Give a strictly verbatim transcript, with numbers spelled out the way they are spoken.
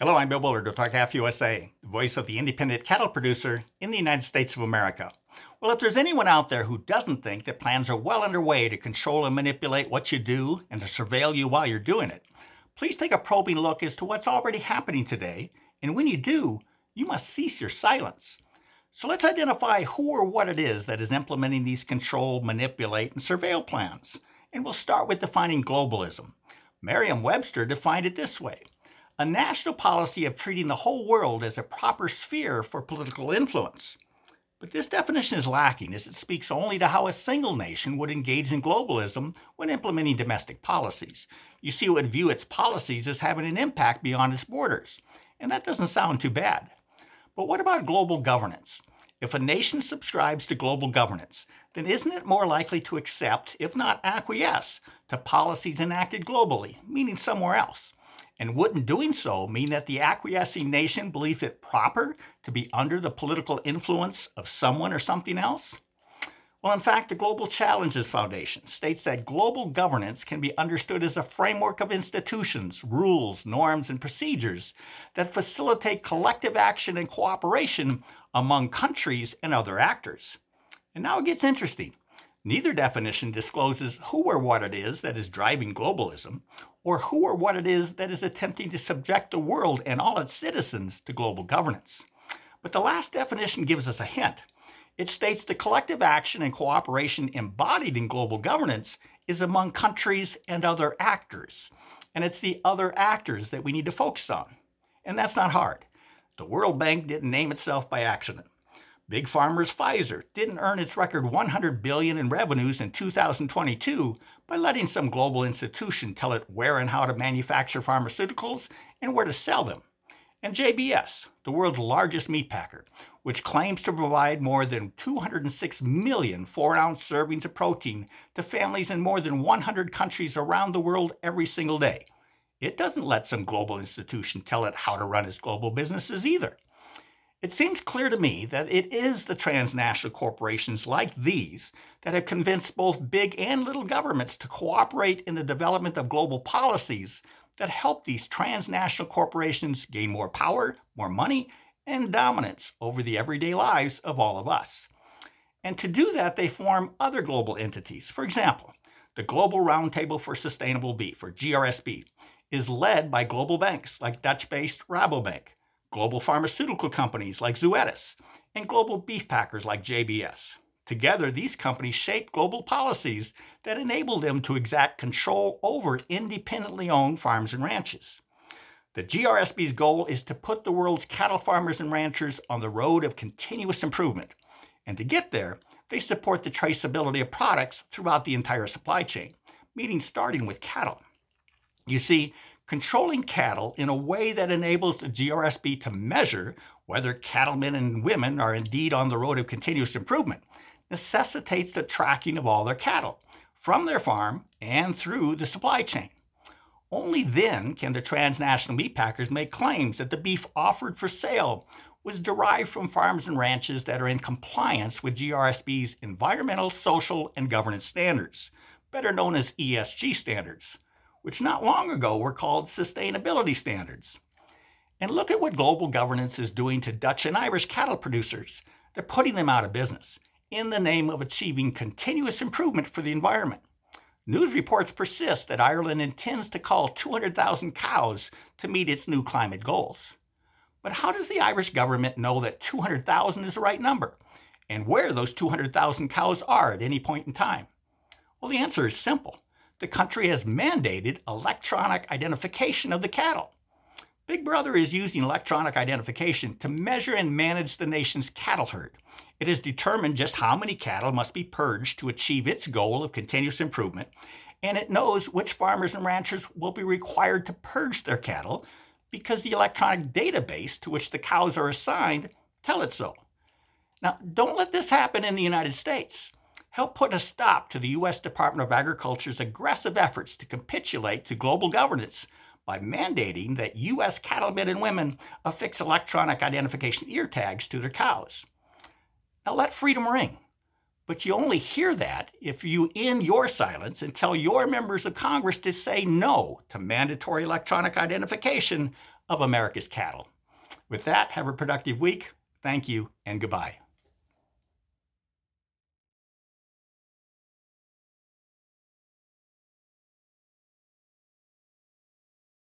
Hello, I'm Bill Bullard with Arcaf U S A, the voice of the independent cattle producer in the United States of America. Well, if there's anyone out there who doesn't think that plans are well underway to control and manipulate what you do and to surveil you while you're doing it, please take a probing look as to what's already happening today, and when you do, you must cease your silence. So let's identify who or what it is that is implementing these control, manipulate, and surveil plans. And we'll start with defining globalism. Merriam-Webster defined it this way: a national policy of treating the whole world as a proper sphere for political influence. But this definition is lacking, as it speaks only to how a single nation would engage in globalism when implementing domestic policies. You see, it would view its policies as having an impact beyond its borders, and that doesn't sound too bad. But what about global governance? If a nation subscribes to global governance, then isn't it more likely to accept, if not acquiesce, to policies enacted globally, meaning somewhere else? And wouldn't doing so mean that the acquiescing nation believes it proper to be under the political influence of someone or something else? Well, in fact, the Global Challenges Foundation states that global governance can be understood as a framework of institutions, rules, norms, and procedures that facilitate collective action and cooperation among countries and other actors. And now it gets interesting. Neither definition discloses who or what it is that is driving globalism, or who or what it is that is attempting to subject the world and all its citizens to global governance. But the last definition gives us a hint. It states the collective action and cooperation embodied in global governance is among countries and other actors. And it's the other actors that we need to focus on. And that's not hard. The World Bank didn't name itself by accident. Big Pharma's Pfizer didn't earn its record one hundred billion dollars in revenues in two thousand twenty-two by letting some global institution tell it where and how to manufacture pharmaceuticals and where to sell them. And J B S, the world's largest meat packer, which claims to provide more than two hundred six million four-ounce servings of protein to families in more than one hundred countries around the world every single day. It doesn't let some global institution tell it how to run its global businesses either. It seems clear to me that it is the transnational corporations like these that have convinced both big and little governments to cooperate in the development of global policies that help these transnational corporations gain more power, more money, and dominance over the everyday lives of all of us. And to do that, they form other global entities. For example, the Global Roundtable for Sustainable Beef, or G R S B, is led by global banks like Dutch-based Rabobank, global pharmaceutical companies like Zoetis, and global beef packers like J B S. Together, these companies shape global policies that enable them to exact control over independently owned farms and ranches. The G R S B's goal is to put the world's cattle farmers and ranchers on the road of continuous improvement. And to get there, they support the traceability of products throughout the entire supply chain, meaning starting with cattle. You see, controlling cattle in a way that enables the G R S B to measure whether cattlemen and women are indeed on the road of continuous improvement necessitates the tracking of all their cattle from their farm and through the supply chain. Only then can the transnational meat packers make claims that the beef offered for sale was derived from farms and ranches that are in compliance with G R S B's environmental, social, and governance standards, better known as E S G standards, which not long ago were called sustainability standards. And look at what global governance is doing to Dutch and Irish cattle producers. They're putting them out of business in the name of achieving continuous improvement for the environment. News reports persist that Ireland intends to cull two hundred thousand cows to meet its new climate goals. But how does the Irish government know that two hundred thousand is the right number, and where those two hundred thousand cows are at any point in time? Well, the answer is simple. The country has mandated electronic identification of the cattle. Big Brother is using electronic identification to measure and manage the nation's cattle herd. It has determined just how many cattle must be purged to achieve its goal of continuous improvement, and it knows which farmers and ranchers will be required to purge their cattle because the electronic database to which the cows are assigned tell it so. Now, don't let this happen in the United States. Help put a stop to the U S Department of Agriculture's aggressive efforts to capitulate to global governance by mandating that U S cattlemen and women affix electronic identification ear tags to their cows. Now let freedom ring. But you only hear that if you end your silence and tell your members of Congress to say no to mandatory electronic identification of America's cattle. With that, have a productive week. Thank you and goodbye.